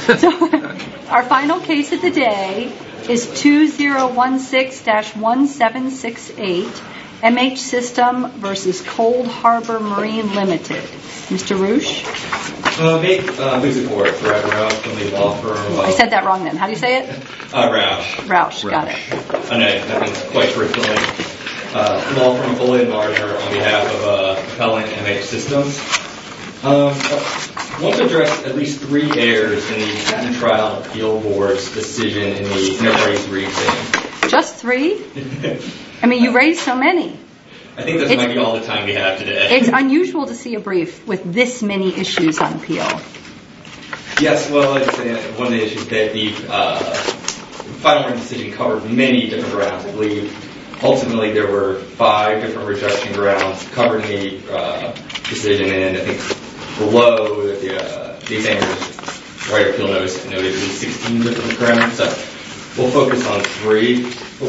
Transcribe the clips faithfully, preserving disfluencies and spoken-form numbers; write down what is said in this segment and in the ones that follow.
So our final case of the day is two zero one six dash one seven six eight, M H System versus Cold Harbor Marine Limited. Mister Roosh? Uh, may, uh, please support Brad Roush from the law firm. Uh, I said that wrong then. How do you say it? Uh, Roush. Roush, got it. I know, nothing's quite truthfully. Uh, law firm Foley and Lardner on behalf of uh, Appellant M H Systems. Um, I want to address at least three errors in the Patent Trial and Appeal Board's decision in the inter-parties briefing. Just three? I mean, you raised so many. I think this it's, might be all the time we have today. It's unusual to see a brief with this many issues on appeal. Yes, well, it's, uh, one of the issues that the uh, final written decision covered many different grounds. I believe ultimately there were five different rejection grounds covered in the uh, decision, and I think below that the, uh, the examiner's right appeal notice noted at least sixteen different grounds. So we'll focus on three.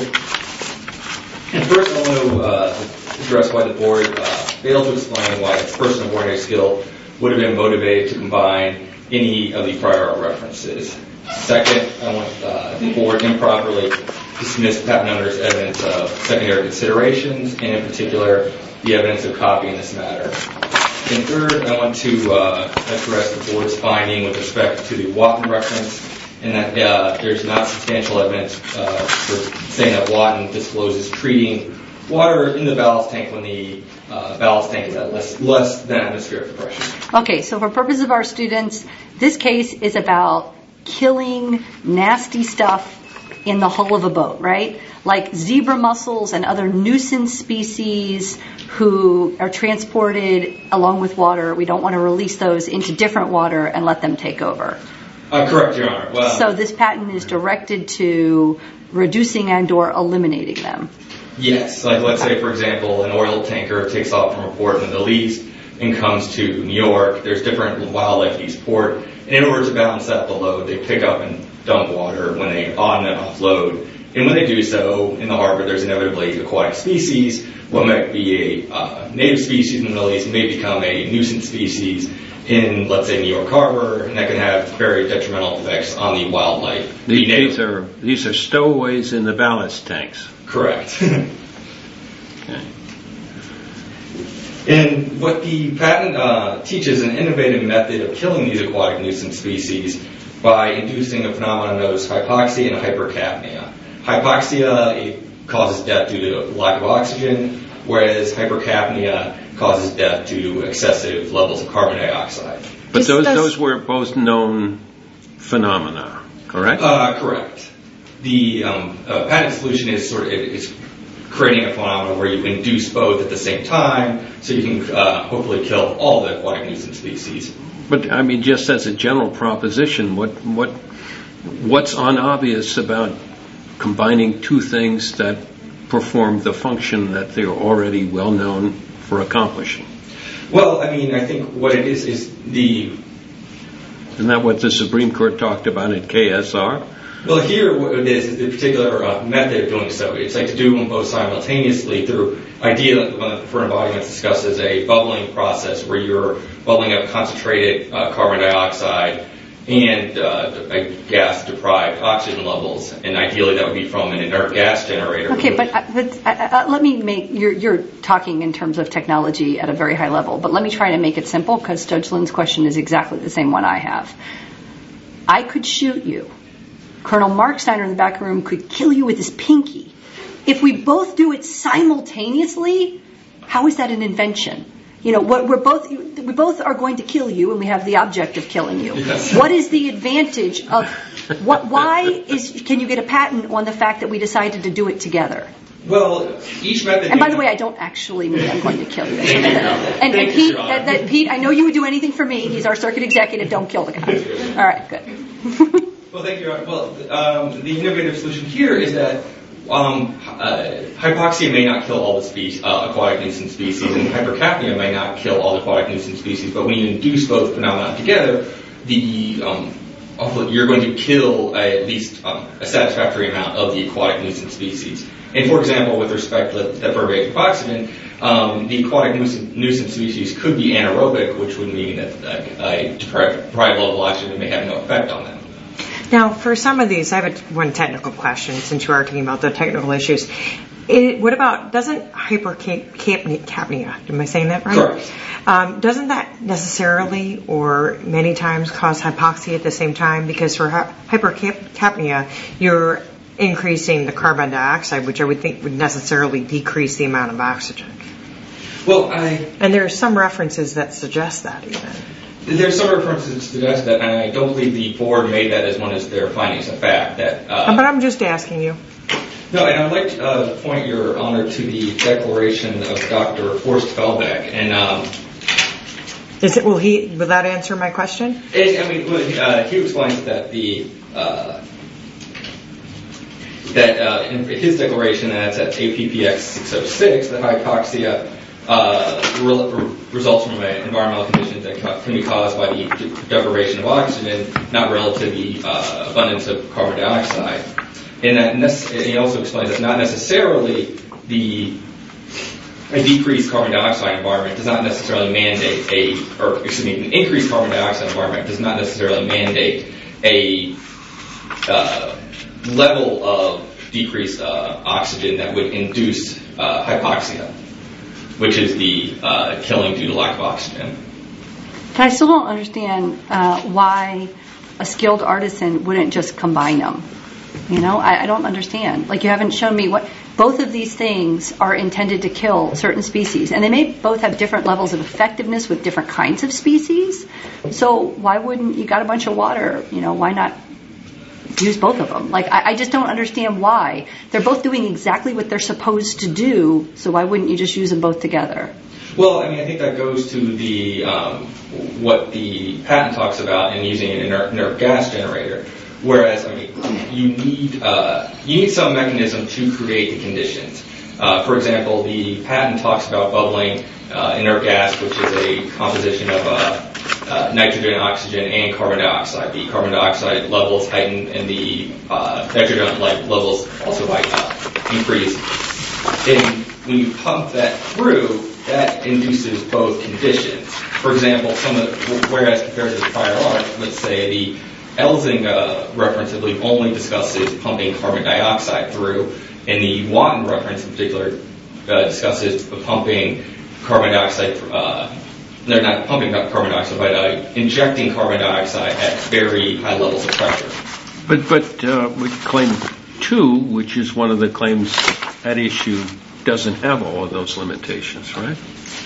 And first, I want to uh, address why the board uh, failed to explain why a person of ordinary skill would have been motivated to combine any of the prior art references. Second, I want uh, the board improperly dismissed patent owner's evidence of secondary considerations, and in particular, the evidence of copying this matter. And third, I want to uh, address the board's finding with respect to the Watton reference, and that uh, there's not substantial evidence uh, for saying that Watton discloses treating water in the ballast tank when the uh, ballast tank is at less, less than atmospheric pressure. Okay, so for purpose of our students, this case is about killing nasty stuff in the hull of a boat, right? Like zebra mussels and other nuisance species who are transported along with water. We don't want to release those into different water and let them take over. Uh, correct, Your Honor. Well, so this patent is directed to reducing and or eliminating them. Yes, like let's say, for example, an oil tanker takes off from a port in the Middle East and comes to New York. There's different wildlife at each port. And in order to balance out the load, they pick up and dump water when they on and offload. And when they do so, in the harbor, there's inevitably aquatic species. What might be a uh, native species in the Middle East may become a nuisance species in, let's say, New York Harbor, and that can have very detrimental effects on the wildlife. These, these are these are stowaways in the ballast tanks. Correct. Okay. And what the patent uh, teaches an innovative method of killing these aquatic nuisance species by inducing a phenomenon known as hypoxia and hypercapnia. Hypoxia it causes death due to lack of oxygen, whereas hypercapnia causes death due to excessive levels of carbon dioxide. But those those were both known phenomena, correct? Uh, correct. The um, uh, patent solution is sort of is creating a phenomenon where you induce both at the same time, so you can uh, hopefully kill all the aquatic nuisance species. But I mean, just as a general proposition, what what what's unobvious about combining two things that perform the function that they're already well known for accomplishing? Well, I mean, I think what it is is the... Isn't that what the Supreme Court talked about in K S R? Well, here what it is is the particular uh, method of doing so. It's like to do them both simultaneously through idea one of the preferred embodiments discusses a bubbling process where you're bubbling up concentrated uh, carbon dioxide and uh, gas-deprived oxygen levels, and ideally that would be from an inert gas generator. Okay, but, uh, but uh, uh, let me make, you're, you're talking in terms of technology at a very high level, but let me try to make it simple, because Judge Lynn's question is exactly the same one I have. I could shoot you. Colonel Mark Steiner in the back room could kill you with his pinky. If we both do it simultaneously, how is that an invention? You know, we're both we both are going to kill you, and we have the object of killing you. Yes. What is the advantage of what? Why is can you get a patent on the fact that we decided to do it together? Well, each method. And by the way, I don't actually mean I'm going to kill you. Thank you. And, and Pete, that, that, Pete, I know you would do anything for me. He's our circuit executive. Don't kill the guy. All right, good. Well, thank you. Well, um, the innovative solution here is that um, uh, hypoxia may not kill all the species, uh, aquatic nuisance species, and hypercapnia may not kill all the aquatic nuisance species. But when you induce both phenomena together, the um, you're going to kill at least um, a satisfactory amount of the aquatic nuisance species. And for example, with respect to deprivation of oxygen, um, the aquatic nuisance, nuisance species could be anaerobic, which would mean that uh, a deprived level of oxygen may have no effect on them. Now, for some of these, I have a, one technical question since you are talking about the technical issues. It, what about, doesn't hypercapnia, am I saying that right? Correct. Um, doesn't that necessarily or many times cause hypoxia at the same time? Because for hy- hypercapnia, you're increasing the carbon dioxide, which I would think would necessarily decrease the amount of oxygen. Well, I... And there are some references that suggest that even. There's some references that suggest that, and I don't believe the board made that as one of their findings of fact. That. Uh, but I'm just asking you. No, and I'd like to uh, point your honor to the declaration of Doctor Forrest Felbeck, and um, is it? Will he? Will that answer my question? And, I mean, uh, he explains that the uh, that uh, in his declaration, and that's at A P P X six oh six, that hypoxia uh, re- results from environmental conditions that can be caused by the deprivation of oxygen, not relative to the uh, abundance of carbon dioxide. And that nece- he also explains that not necessarily the a decreased carbon dioxide environment does not necessarily mandate a, or excuse me, an increased carbon dioxide environment does not necessarily mandate a uh, level of decreased uh, oxygen that would induce uh, hypoxia, which is the uh, killing due to lack of oxygen. I still don't understand uh, why a skilled artisan wouldn't just combine them. You know, I, I don't understand. Like, you haven't shown me what... Both of these things are intended to kill certain species, and they may both have different levels of effectiveness with different kinds of species. So why wouldn't... You got a bunch of water, you know, why not use both of them? Like, I, I just don't understand why. They're both doing exactly what they're supposed to do, so why wouldn't you just use them both together? Well, I mean, I think that goes to the um, what the patent talks about in using an inert, inert gas generator. Whereas, I mean, you need uh, you need some mechanism to create the conditions. Uh, for example, the patent talks about bubbling uh, inert gas, which is a composition of uh, uh, nitrogen, oxygen, and carbon dioxide. The carbon dioxide levels heighten, and the uh, nitrogen levels also uh, increase. And when you pump that through, that induces both conditions. For example, some of the, whereas compared to the prior art, let's say the Elsing uh, reference, I believe, only discusses pumping carbon dioxide through, and the Watton reference in particular uh, discusses pumping carbon dioxide, uh, they're not pumping carbon dioxide, but uh, injecting carbon dioxide at very high levels of pressure. But, but uh, with claim two, which is one of the claims at issue, doesn't have all of those limitations, right?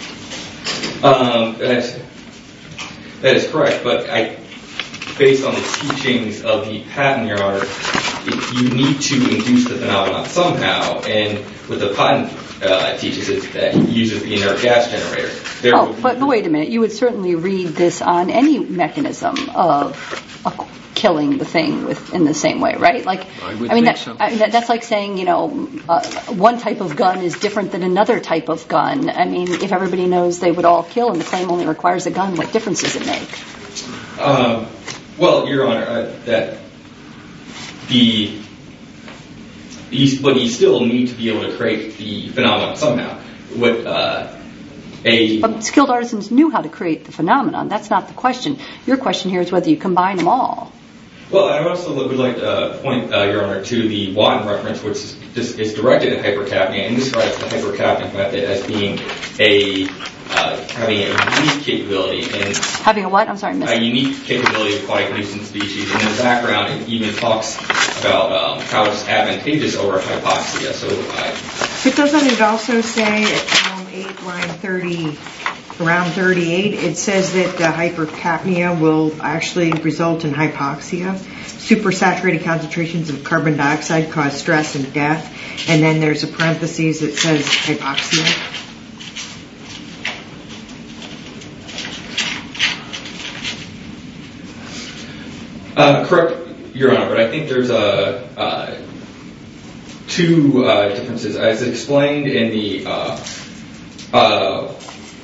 Um, that's, that is correct, but I... based on the teachings of the patent, Your Honor, you need to induce the phenomenon somehow, and what the patent uh, teaches is that it uses the inert gas generator. There oh, but wait a minute. You would certainly read this on any mechanism of, of killing the thing with, in the same way, right? Like, I would I mean, think that, so. I mean that, that's like saying, you know, uh, one type of gun is different than another type of gun. I mean, if everybody knows they would all kill and the claim only requires a gun, what difference does it make? Um, Well, Your Honor, uh, that the you, but you still need to be able to create the phenomenon somehow. What uh, a But skilled artisans knew how to create the phenomenon. That's not the question. Your question here is whether you combine them all. Well, I also would like to uh, point, uh, Your Honor, to the Watton reference, which is, just, is directed at hypercapnia and describes the hypercapnic method as being a uh, having a unique capability and Having a what? I'm sorry, I missed a it. unique capability of aquatic nuisance species. And in the background, it even talks about um, how it's advantageous over hypoxia. So, I, But doesn't it also say at column eight, line thirty, around thirty-eight, it says that uh, hypercapnia will actually result in hypoxia. Supersaturated concentrations of carbon dioxide cause stress and death. And then there's a parenthesis that says hypoxia. Uh, correct, Your Honor, but I think there's a, uh, two uh, differences. As explained in the uh, uh,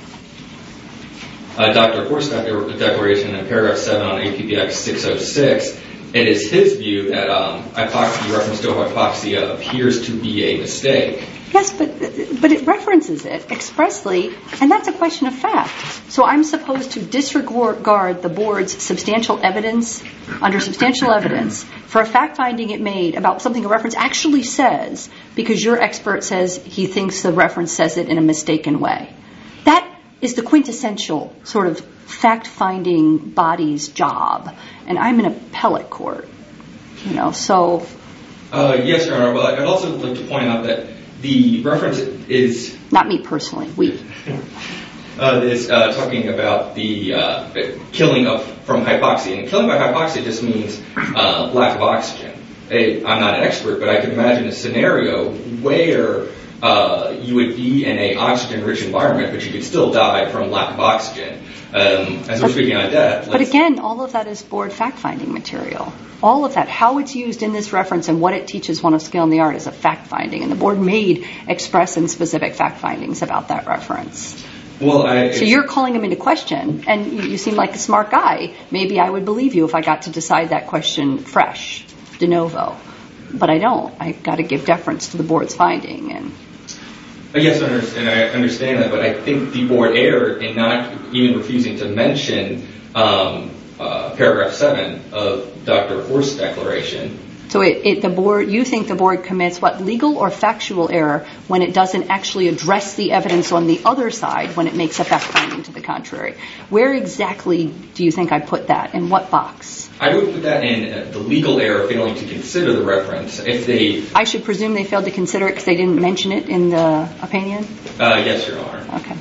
uh, Doctor Forrest declaration in paragraph seven on A P P X six oh six, it is his view that um, hypoxia, reference to hypoxia appears to be a mistake. Yes, but but it references it expressly, and that's a question of fact. So I'm supposed to disregard the board's substantial evidence, under substantial evidence, for a fact finding it made about something a reference actually says, because your expert says he thinks the reference says it in a mistaken way. That is the quintessential sort of fact-finding body's job, and I'm an appellate court, you know. So, uh, yes, Your Honor. Well, I'd also like to point out that the reference is not me personally. We uh, is uh, talking about the uh, killing of from hypoxia, and killing by hypoxia just means uh, lack of oxygen. A, I'm not an expert, but I can imagine a scenario where uh, you would be in a oxygen-rich environment, but you could still die from lack of oxygen. Um, as we're speaking on death. But again, all of that is board fact-finding material. All of that, how it's used in this reference and what it teaches one of skill in the art is a fact-finding. And the board made express and specific fact-findings about that reference. Well, I, so you're calling him into question, and you, you seem like a smart guy. Maybe I would believe you if I got to decide that question fresh, de novo. But I don't. I got to give deference to the board's finding. And Yes, I understand, I understand that, but I think the board erred in not even refusing to mention um, uh, paragraph seven of Doctor Horst's declaration. So it, it, the board, you think the board commits what, legal or factual error when it doesn't actually address the evidence on the other side when it makes a fact finding to the contrary? Where exactly do you think I put that? In what box? I would put that in uh, the legal error failing to consider the reference. If they, I should presume they failed to consider it because they didn't mention it in the opinion? Uh, yes, Your Honor. Okay.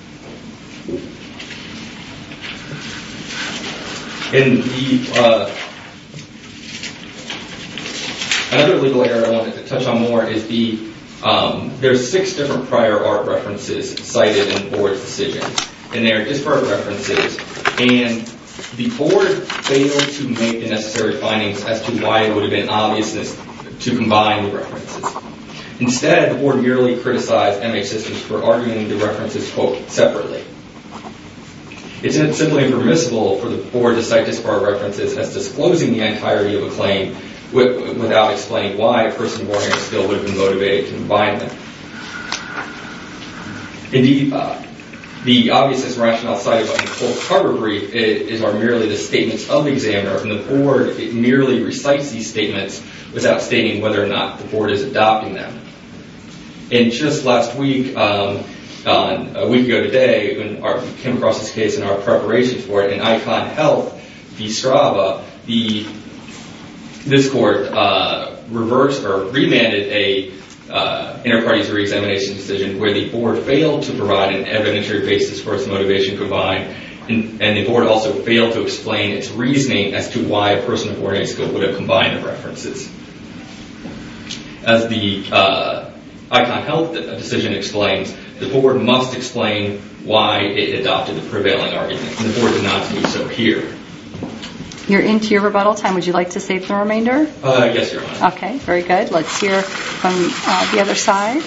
In the uh, another legal error I wanted to touch on more is the um, there's six different prior art references cited in the board's decisions, and they're disparate references, and the board failed to make the necessary findings as to why it would have been obvious to combine the references. Instead, the board merely criticized M H Systems for arguing the references, quote, separately. It's simply impermissible for the board to cite disparate references as disclosing the entirety of a claim with, without explaining why a person of ordinary skill would have been motivated to combine them. Indeed, uh, the obviousness rationale cited by the Cole Carver brief is, is are merely the statements of the examiner, and the board it merely recites these statements without stating whether or not the board is adopting them. And just last week, um, on a week ago today, when our, we came across this case in our preparation for it, in Icon Health v. Strava, the this court uh, reversed or remanded a uh, inter-parties re-examination decision where the board failed to provide an evidentiary basis for its motivation combined, and, and the board also failed to explain its reasoning as to why a person of ordinary skill would have combined the references. As the uh, Icon Health decision explains, the board must explain why it adopted the prevailing argument, and the board did not do so here. You're into your rebuttal time. Would you like to save the remainder? Uh, yes, Your Honor. Okay, very good. Let's hear from uh, the other side.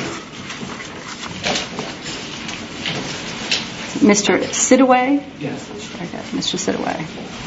Mister Sidaway? Yes. Very good. Mister Sidaway.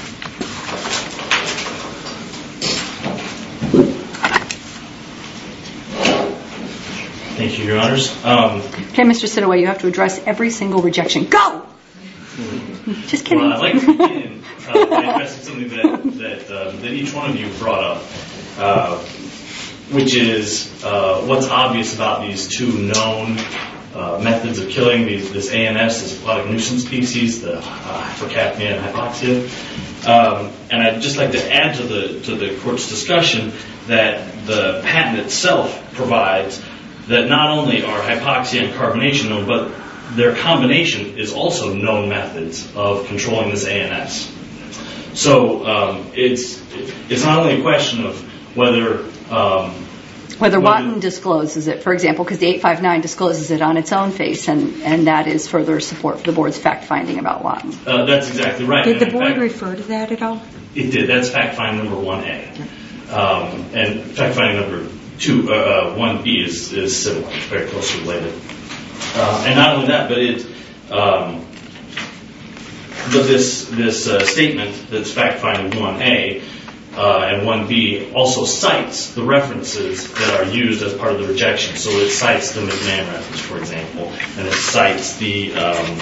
Thank you, Your Honors. Um, okay, Mister Sidaway, you have to address every single rejection. Go! Just kidding. Well, I'd like to begin uh, by addressing something that that, um, that each one of you brought up, uh, which is uh, what's obvious about these two known uh, methods of killing these, this A N S, this aquatic nuisance species, the uh, hypercapnia and hypoxia. Um, and I'd just like to add to the to the court's discussion that the patent itself provides that not only are hypoxia and carbonation known, but their combination is also known methods of controlling this A N S. So um, it's it's not only a question of whether um, whether Watton discloses it, for example, because the eight five nine discloses it on its own face, and, and that is further support for the board's fact finding about Watton. Uh, that's exactly right. Did the and board fact, refer to that at all? It did. That's fact finding number one A, um, and fact finding number two, uh, one B is is similar, it's very closely related. Uh, and not only that, but it, um, but this this uh, statement that's fact finding one A uh, and one B also cites the references that are used as part of the rejection. So it cites the McMahon reference, for example, and it cites the um,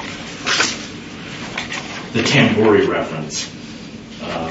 the Tamburi reference. Um,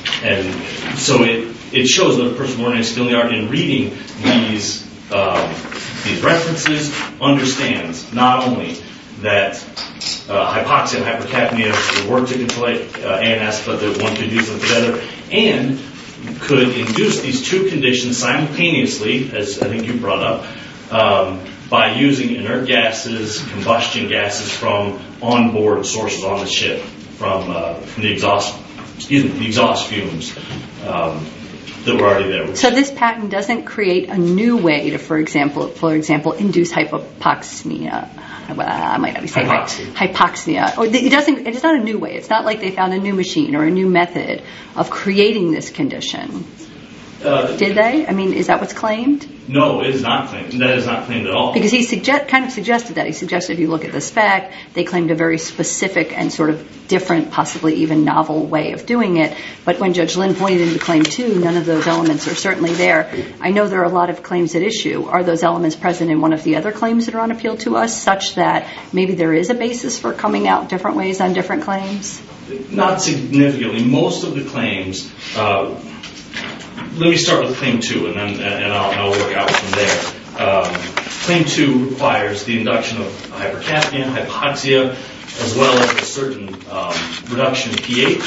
and so it, it shows that a person with ordinary skill in the art in reading these um, these references understands not only that uh, hypoxia and hypercapnia would work to control uh, A N S, but that one could use them together and could induce these two conditions simultaneously, as I think you brought up, um, by using inert gases, combustion gases from onboard sources on the ship, from, uh, from the exhaust, excuse me, the exhaust fumes um, that were already there. So this patent doesn't create a new way to, for example, for example, induce hypoxemia. Well, I might not be saying Hypoxia. right. Hypoxia. Or it doesn't. It's not a new way. It's not like they found a new machine or a new method of creating this condition. Uh, Did they? I mean, is that what's claimed? No, it is not claimed. That is not claimed at all. Because he suggest, kind of suggested that. He suggested if you look at the spec, they claimed a very specific and sort of different, possibly even novel way of doing it. But when Judge Lynn pointed into claim two, none of those elements are certainly there. I know there are a lot of claims at issue. Are those elements present in one of the other claims that are on appeal to us, such that maybe there is a basis for coming out different ways on different claims? Not significantly. Most of the claims... Uh, Let me start with Claim two, and then and I'll, I'll work out from there. Um, claim two requires the induction of hypercapnia, hypoxia, as well as a certain um, reduction in pH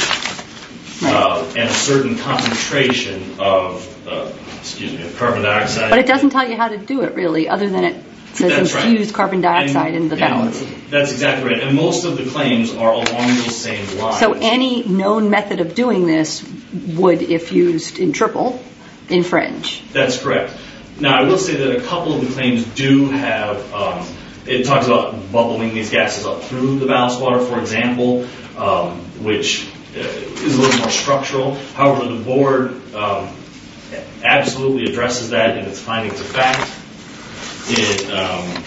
uh, and a certain concentration of, uh, excuse me, of carbon dioxide. But it doesn't tell you how to do it, really, other than it says That's infuse right. carbon dioxide and, into the ballast. That's exactly right. And most of the claims are along those same lines. So any known method of doing this would, if used in triple, infringe. That's correct. Now, I will say that a couple of the claims do have, um, it talks about bubbling these gases up through the ballast water, for example, um, which uh, is a little more structural. However, the board um, absolutely addresses that in its findings of fact. It, um,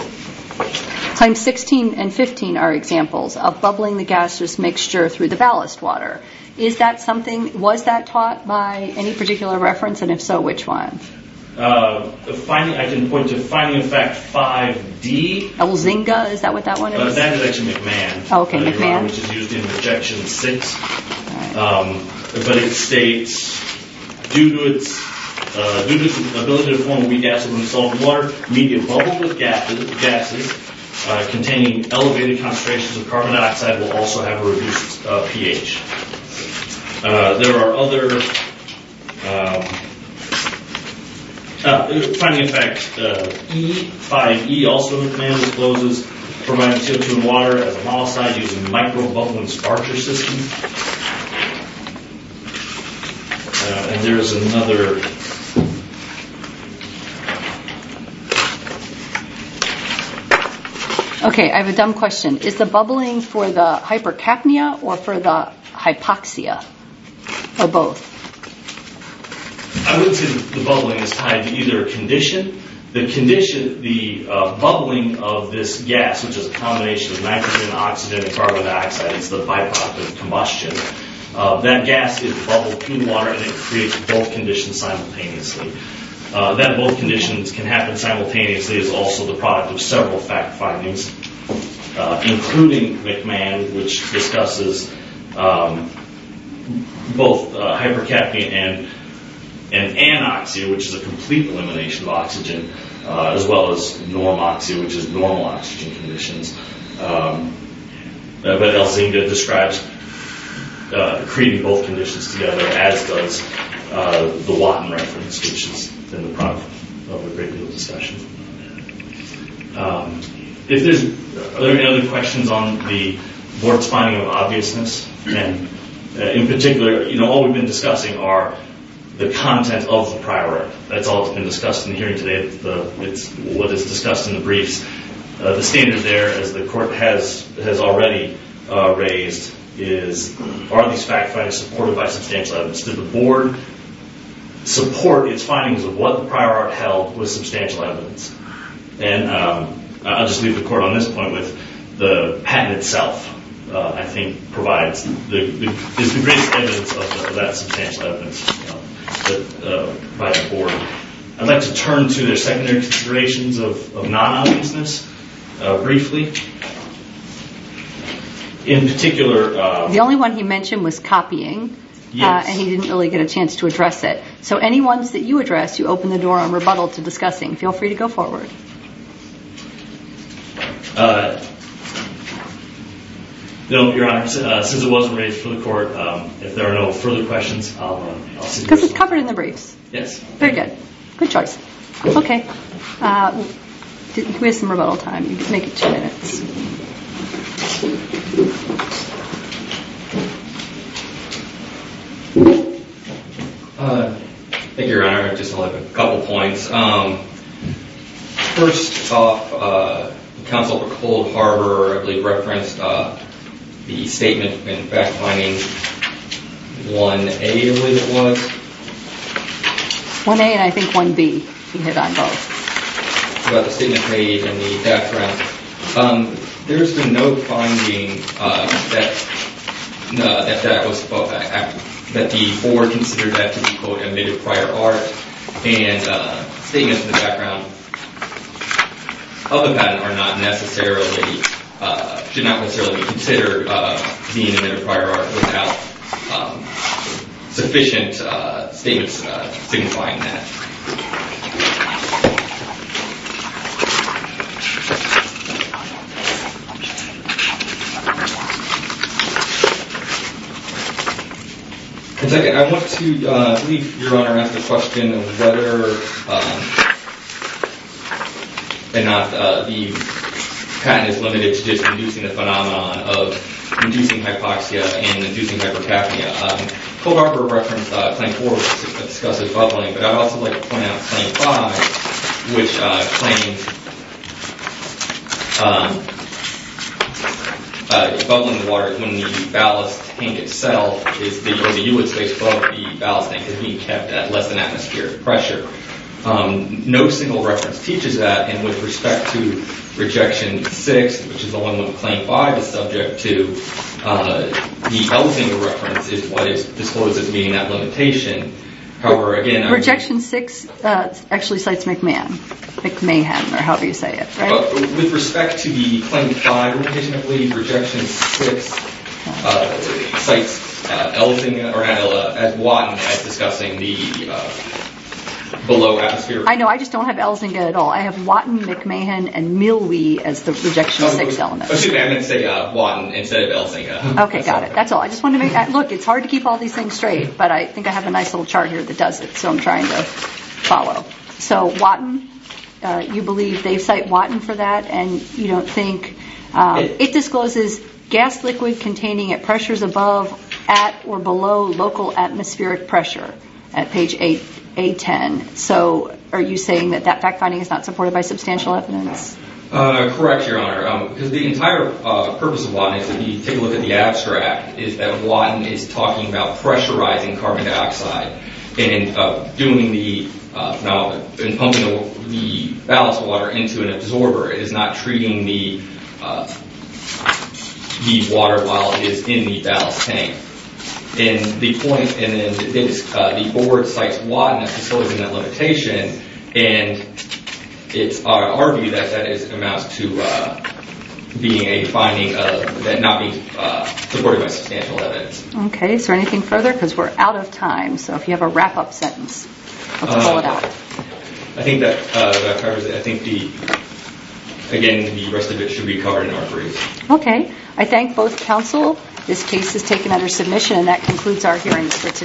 Claims sixteen and fifteen are examples of bubbling the gaseous mixture through the ballast water. Is that something, was that taught by any particular reference, and if so, which one? Uh, the finding, I can point to finding of fact five D. Elzinga, is that what that one is? Uh, that is actually McMahon. Oh, okay, uh, Your McMahon. Honor, which is used in rejection six. Right. Um, but it states, due to its uh, due to its ability to form a weak acid when dissolved in water, media bubbled with gases, gases uh, containing elevated concentrations of carbon dioxide will also have a reduced uh, pH. Uh, there are other um, uh, finding of fact uh, E, five E also McMahon discloses providing C O two in water as a molecide using micro-bubbling sparger system. Uh, and there's another Okay, I have a dumb question. Is the bubbling for the hypercapnia or for the hypoxia? Or both? I would say the bubbling is tied to either a condition. The condition, the uh, bubbling of this gas, which is a combination of nitrogen, oxygen, and carbon dioxide, is the byproduct of combustion. Uh, that gas is bubbled through the water, and it creates both conditions simultaneously. Uh, that both conditions can happen simultaneously is also the product of several fact findings, uh, including McMahon, which discusses um, both uh, hypercapnia and and anoxia, which is a complete elimination of oxygen, uh, as well as normoxia, which is normal oxygen conditions. Um, uh, but Elzinga describes uh, creating both conditions together, as does uh, the Watton reference, which is in the product of a great deal of discussion. Um, if there's, are there any other questions on the board's finding of obviousness? And uh, in particular, you know, all we've been discussing are the content of the prior art. That's all that's been discussed in the hearing today. The, it's what is discussed in the briefs. Uh, the standard there, as the court has has already uh, raised, is are these fact findings supported by substantial evidence? Did the board support its findings of what the prior art held with substantial evidence? And um, I'll just leave the court on this point with the patent itself. uh, I think, provides the, the is the greatest evidence of, the, of that substantial evidence uh, that, uh, by the board. I'd like to turn to their secondary considerations of, of non-obviousness uh, briefly. In particular, uh, the only one he mentioned was copying. Yes. Uh, and he didn't really get a chance to address it. So any ones that you address, you open the door on rebuttal to discussing. Feel free to go forward. Uh, no, Your Honor, uh, since it wasn't raised for the court, um, if there are no further questions, I'll, uh, I'll see. Because it's covered in the briefs. Yes. Very good. Good choice. Okay. Uh, we have some rebuttal time. You can make it two minutes. Uh, thank you, Your Honor. I just have a couple points. Um, first off, uh, counsel for Cold Harbor, I believe, referenced uh, the statement in fact finding one A, I believe it was. one A and I think one B. He hit on both. About the statement made in the background. Um, there's been no finding uh, that uh, that that was uh, that the board considered that to be, quote, admitted prior art, and uh, statements in the background of the patent are not necessarily, uh, should not necessarily be considered uh, being admitted prior art without um, sufficient uh, statements uh, signifying that. And second, I want to, uh, I believe Your Honor asked the question of whether um, and not uh, the patent is limited to just inducing the phenomenon of inducing hypoxia and inducing hypercapnia. Um, Cold Harbor referenced uh, Claim four, which discusses bubbling, but I'd also like to point out Claim five, which uh, claims um, uh, bubbling the water when the ballast tank itself is the, or the U S space above the ballast tank is being kept at less than atmospheric pressure. Um, no single reference teaches that, and with respect to rejection six, which is the one that Claim five is subject to, uh, the Elzinga reference is what is disclosed as meeting that limitation. However, again, I rejection would, six uh, actually cites McMahon, McMahon, or however you say it, right? Uh, with respect to the Claim five limitation, I believe rejection six uh, cites uh, Elzinga or uh, as Watton as discussing the uh, below atmosphere. I know, I just don't have Elzinga at all. I have Watton, McMahon, and Milwee as the rejection oh, six element. Excuse me, I meant to say uh, Watton instead of Elzinga. Okay, got it. That's all. I just wanted to make that. Look, it's hard to keep all these things straight, but I think I have a nice little chart here that does it, so I'm trying to follow. So Watton, uh, you believe they cite Watton for that, and you don't think um, it, it discloses gas liquid containing at pressures above, at, or below local atmospheric pressure at page eight. A ten. So are you saying that that fact finding is not supported by substantial evidence? Uh, correct, Your Honor. Um, because the entire uh, purpose of Watton is, if you take a look at the abstract, is that Watton is talking about pressurizing carbon dioxide and uh, doing the uh, now and pumping the, the ballast water into an absorber. It is not treating the uh, the water while it is in the ballast tank. And the point, and then they just, uh, the board cites Watton as disclosing that limitation, and it's our, our view that that is amounts to uh, being a finding of that not being uh, supported by substantial evidence. Okay. Is there anything further? Because we're out of time. So if you have a wrap-up sentence, let's uh, pull it out. I think that uh, that covers it. I think the again the rest of it should be covered in our brief. Okay. I thank both counsel. This case is taken under submission, and that concludes our hearings for today.